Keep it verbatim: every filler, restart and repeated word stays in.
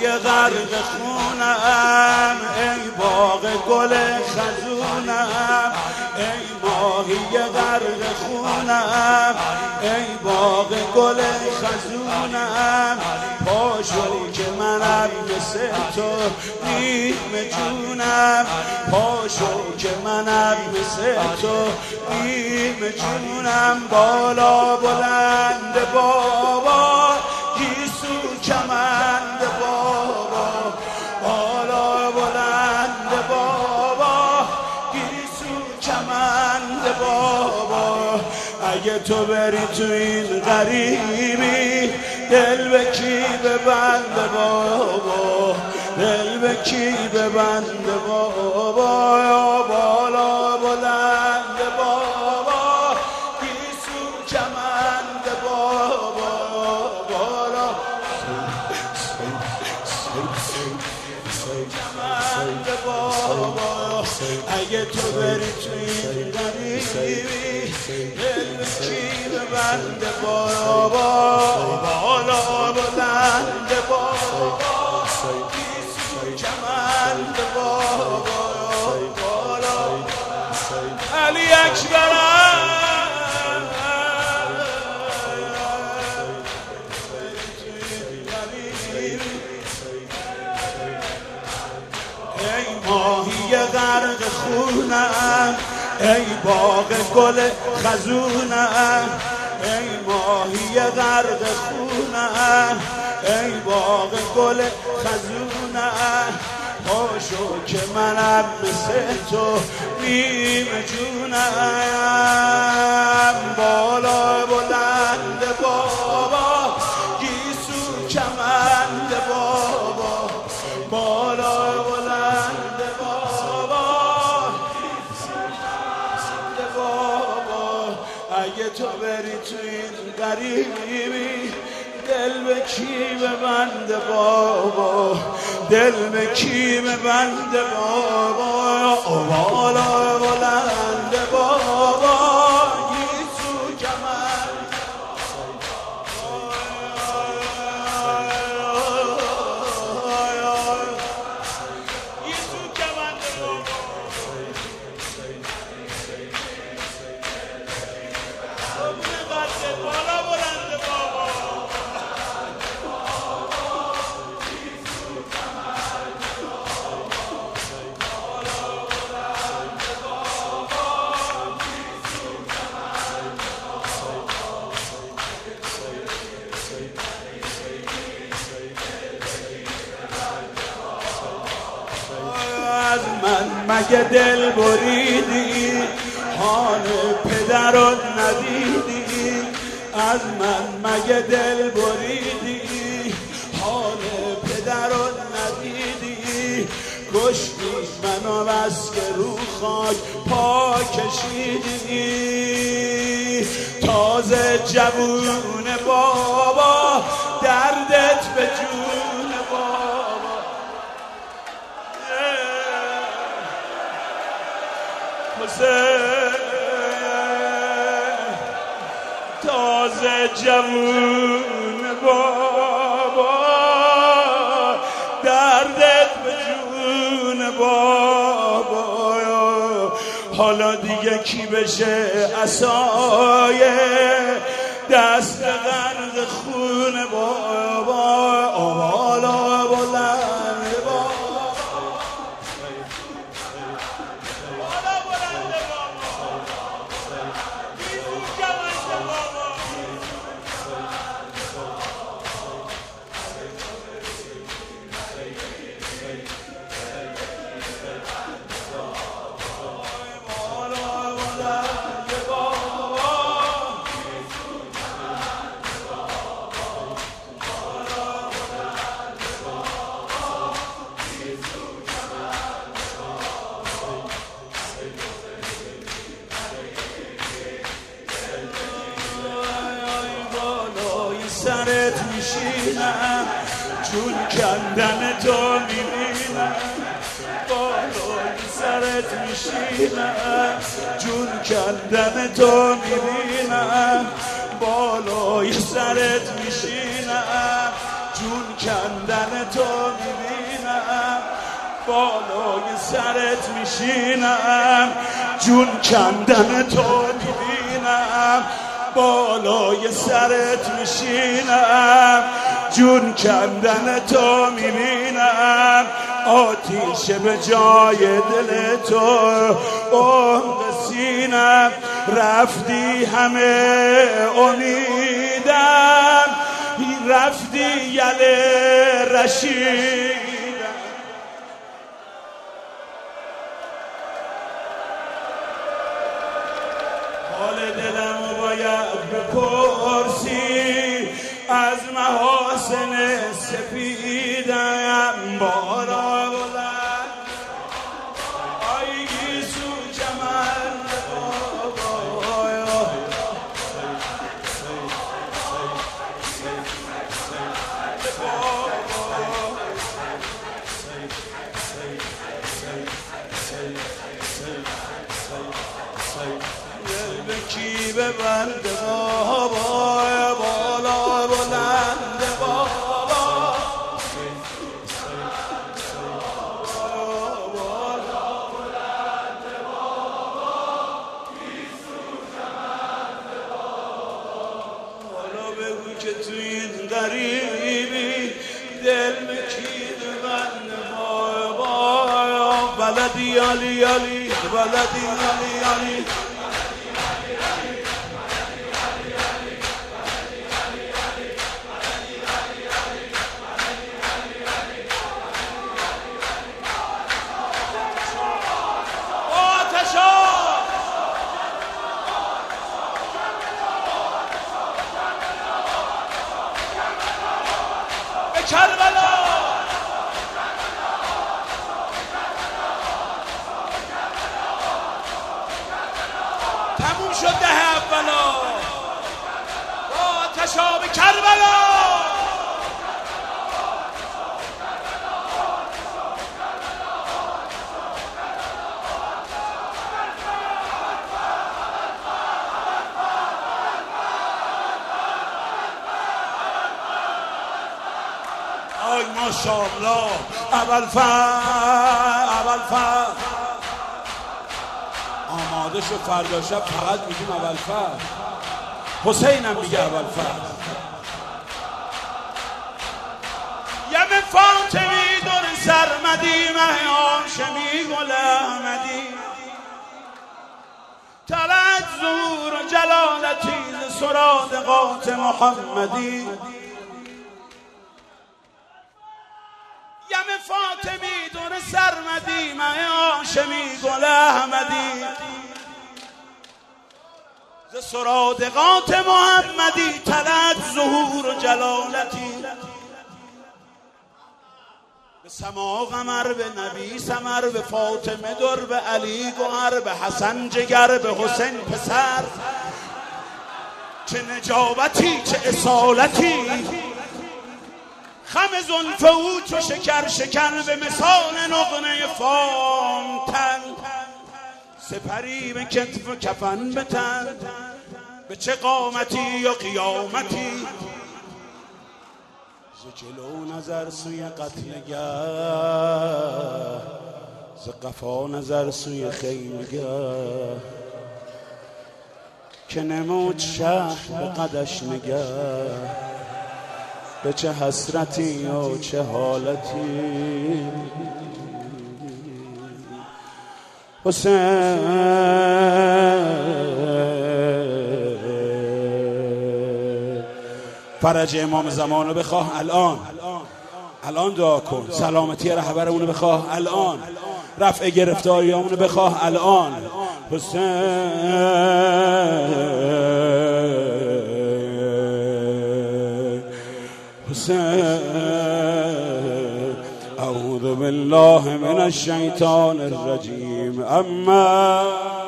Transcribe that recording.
غرق خونم، ای باغ گل خزونم، ای ماهی غرق خونم، ای باغ گل خزونم. پاشو که منم مثل تو نیم جونم، پاشو که منم مثل تو نیم جونم. بالا بلند بابا گیسو کمند بابا، بالا بلند بابا گیسو کمند بابا. اگه تو بری تو این غریبی دل به کی ببند بابا، دل به کی ببند بابا. یا بالا بلند بابا گیسو کمند بابا، بالا کمند بابا. اگه تو بری تو این غریبی دل به کی ببند بابا، بالا بلند بابا گیسو کمند بابا، بالا علی اکبرم. ای ماهی غرق خونم، ای باغ گل خزونم، ای ماهی غرق خونم، ای باغ گل خزونم. پاشو که منم مثل تو نیم جونم. بالا بلند بابا گیسو کمند بابا، بالا بلند بابا بابا. اگه تو بری تو این غریبی دل به کی ببند بابا، دل به کی ببند بابا. بالا بلند بابا گیسو کمند، گیسو کمند بابا. بالا بلند بابا. از من مگه دل بریدی، حال پدرت ندیدی؟ از من مگه دل بریدی، حال پدرت ندیدی؟ کشتی منو بس که رو خاک پا کشیدی. تازه جوون بابا دردت به جون بابا. حسین تازه جوون بابا دردت به جون بابا. حالا دیگه کی بشه عصای دست غرق خون بابا. بالا بلند بابا، بالا بلند بابا گیسو کمند بابا. سرت میشینم چون کندن تو میبینم، بالای سرت میشینم چون کندن تو میبینم، بالای سرت میشینم چون کندن تو بالای سرت میشینم، جون کندن تو میبینم. بالای سرت میشینم، جون کندن تو میبینم. آتیش به جای دل تو عمق سینم. رفتی همه امیدم، رفتی یله رشیدم. حال دلم باید بپرسی از محاسن سپیدم. بارا بلند آی گیسو کمند بابا، دل به کی ببنده بابا، بالا بلند بابا. حالا بگو که تو این غریبی دل به کی ببنده بابا. بلدی علی علی، بلدی علی علی، کربلا تموم شد ده اولا با آتشاب کربلا. آی ماشاءالله ابوالفضل، ابوالفضل آماده شد فردا شب فقط میگیم ابوالفضل. حسینم میگه ابوالفضل. یم فاطمی دور سرمدی مه هاشمی گل احمدی. طلعت ظهور و جلالتی ز سرادقات محمدی. یم فاطمی دور سرمدی مه هاشمی گل احمدی. ز سرادقات محمدی طلعت ظهور و جلالتی. به سما قمر، به نبی سمر، به فاطمه در، به علی گوهر، به حسن جگر، به حسین پسر. چه نجابتی چه اصالتی، خم زلف او تو شکر شکر به مثال نقنه فامتن. سپری به کتف و کفن به تن، به چه قامتی یا قیامتی. ز جلو نظر سوی قتلگه، ز قفا نظر سوی خیمگه. که نمود شهر به قدش نگه، به چه حسرتی و چه حالتی. حسین فرج امام زمان رو بخواه الان، الان دعا کن. سلامتی رهبرمون رو بخواه الان، رفع گرفتاریامون رو بخواه الان. حسین حسین اعوذ بالله من الشیطان الرجیم. اما